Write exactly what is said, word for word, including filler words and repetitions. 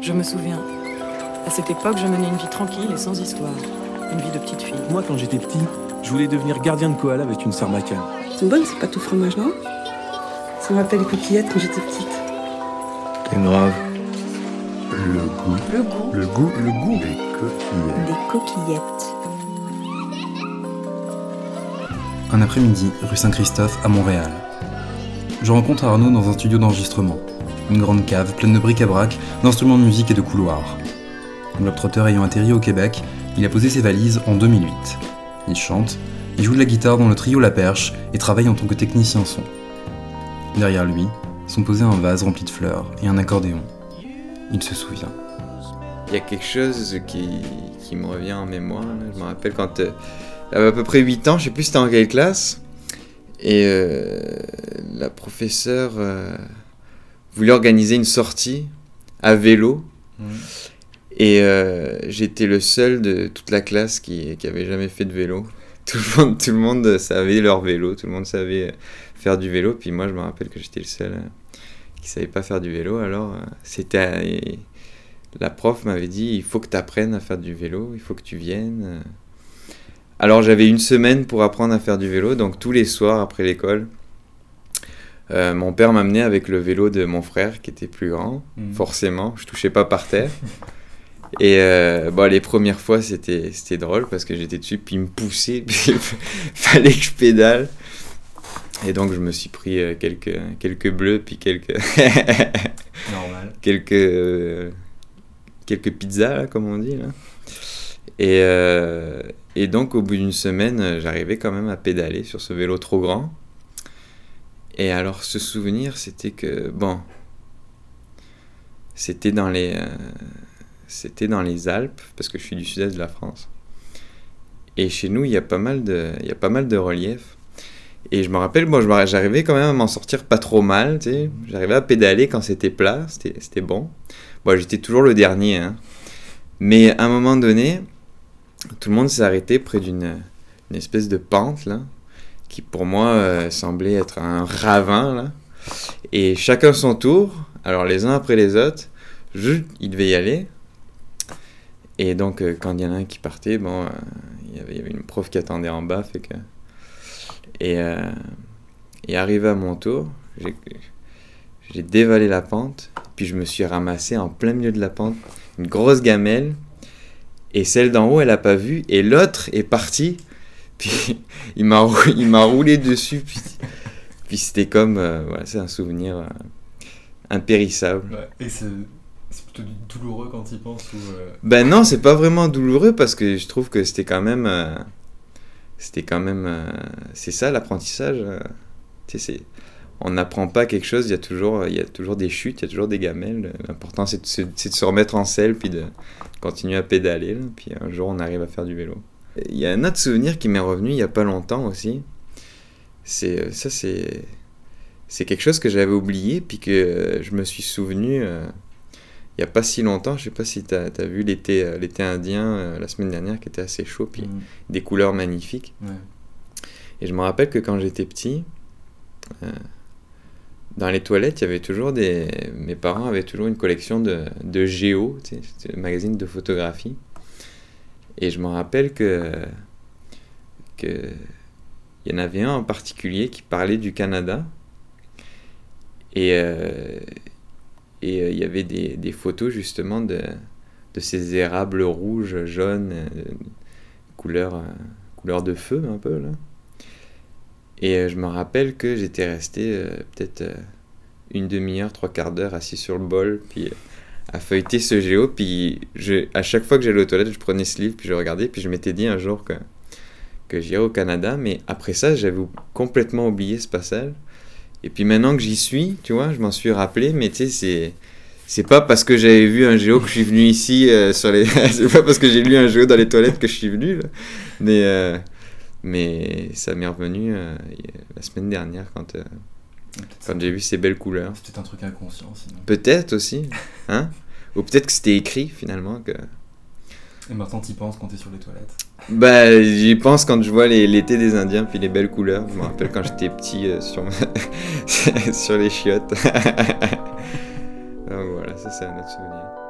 Je me souviens. À cette époque, je menais une vie tranquille et sans histoire. Une vie de petite fille. Moi, quand j'étais petit, je voulais devenir gardien de koala avec une sarbacane. C'est bonne, c'est pas tout fromage, non? Ça me rappelle les coquillettes quand j'étais petite. C'est grave. Le goût. Le goût. Le goût, le goût des coquillettes. Des coquillettes. Un après-midi, rue Saint-Christophe, à Montréal. Je rencontre Arnaud dans un studio d'enregistrement. Une grande cave pleine de bric-à-brac, d'instruments de musique et de couloirs. Globetrotter ayant atterri au Québec, il a posé ses valises en deux mille huit. Il chante, il joue de la guitare dans le trio La Perche et travaille en tant que technicien son. Derrière lui, sont posés un vase rempli de fleurs et un accordéon. Il se souvient. Il y a quelque chose qui, qui me revient en mémoire. Là. Je me rappelle quand euh, j'avais à peu près huit ans, je sais plus c'était en quelle classe, et euh, la professeure euh, voulait organiser une sortie à vélo. Mmh. Et euh, j'étais le seul de toute la classe qui, qui avait jamais fait de vélo. Tout le monde, tout le monde savait leur vélo, tout le monde savait faire du vélo. Puis moi, je me rappelle que j'étais le seul euh, qui savait pas faire du vélo. Alors, euh, c'était... Et la prof m'avait dit, il faut que tu apprennes à faire du vélo, il faut que tu viennes. Alors, j'avais une semaine pour apprendre à faire du vélo. Donc, tous les soirs, après l'école, euh, mon père m'amenait avec le vélo de mon frère, qui était plus grand. Mmh. Forcément, je touchais pas par terre. Et euh, bon, les premières fois, c'était, c'était drôle parce que j'étais dessus, puis il me poussait, puis il fallait que je pédale. Et donc, je me suis pris euh, quelques, quelques bleus, puis quelques... Normal. quelques, euh, quelques pizzas, là, comme on dit. Là. Et, euh, et donc, au bout d'une semaine, j'arrivais quand même à pédaler sur ce vélo trop grand. Et alors, ce souvenir, c'était que, bon, c'était dans les... Euh, C'était dans les Alpes, parce que je suis du sud-est de la France. Et chez nous, il y a pas mal de, il y a pas mal de relief. Et je me rappelle, bon, je, j'arrivais quand même à m'en sortir pas trop mal, tu sais. J'arrivais à pédaler quand c'était plat, c'était, c'était bon. Bon, j'étais toujours le dernier, hein. Mais à un moment donné, tout le monde s'est arrêté près d'une une espèce de pente, là, qui pour moi euh, semblait être un ravin, là. Et chacun son tour, alors les uns après les autres, je, ils devaient y aller. Et donc, euh, quand il y en a un qui partait, bon, euh, y avait, il y avait une prof qui attendait en bas, fait que... Et, euh, et arrivé à mon tour, j'ai, j'ai dévalé la pente, puis je me suis ramassé en plein milieu de la pente, une grosse gamelle, et celle d'en haut, elle a pas vu, et l'autre est parti, puis il m'a, il m'a roulé dessus, puis, puis c'était comme... Euh, voilà, c'est un souvenir euh, impérissable. Ouais, et c'est... C'est plutôt douloureux quand tu y penses ou euh... Ben non, c'est pas vraiment douloureux parce que je trouve que c'était quand même... Euh, c'était quand même... Euh, c'est ça l'apprentissage. Euh, tu sais, c'est, on n'apprend pas quelque chose, il y a toujours, il y a toujours des chutes, il y a toujours des gamelles. L'important c'est de, se, c'est de se remettre en selle puis de continuer à pédaler. Là, puis un jour on arrive à faire du vélo. Il y a un autre souvenir qui m'est revenu il y a pas longtemps aussi. C'est, ça c'est... C'est quelque chose que j'avais oublié puis que je me suis souvenu... Euh, il n'y a pas si longtemps, je ne sais pas si tu as vu l'été, euh, l'été indien euh, la semaine dernière qui était assez chaud, puis mmh. des couleurs magnifiques. Ouais. Et je me rappelle que quand j'étais petit, euh, dans les toilettes, il y avait toujours des... Mes parents avaient toujours une collection de, de Géo, tu sais, c'était un magazine de photographie. Et je me rappelle que... que il y en avait un en particulier qui parlait du Canada. Et... Euh, Et il euh, y avait des, des photos justement de, de ces érables rouges, jaunes, euh, couleur, euh, couleur de feu un peu là. Et euh, je me rappelle que j'étais resté euh, peut-être euh, une demi-heure, trois quarts d'heure assis sur le bol, puis euh, à feuilleter ce géo. Puis je, à chaque fois que j'allais aux toilettes, je prenais ce livre, puis je regardais, puis je m'étais dit un jour que, que j'irais au Canada. Mais après ça, j'avais complètement oublié ce passage. Et puis maintenant que j'y suis, tu vois, je m'en suis rappelé, mais tu sais, c'est, c'est pas parce que j'avais vu un géo que je suis venu ici, euh, sur les... c'est pas parce que j'ai lu un géo dans les toilettes que je suis venu, là. Mais, euh, mais ça m'est revenu euh, la semaine dernière quand, euh, quand j'ai vu ces belles couleurs. C'est peut-être un truc inconscient, sinon. Peut-être aussi, hein. Ou peut-être que c'était écrit, finalement, que... Et maintenant, t'y penses quand t'es sur les toilettes? Bah, j'y pense quand je vois les, l'été des Indiens, puis les belles couleurs. Je me rappelle quand j'étais petit euh, sur, ma... sur les chiottes. Donc voilà, ça c'est un autre souvenir.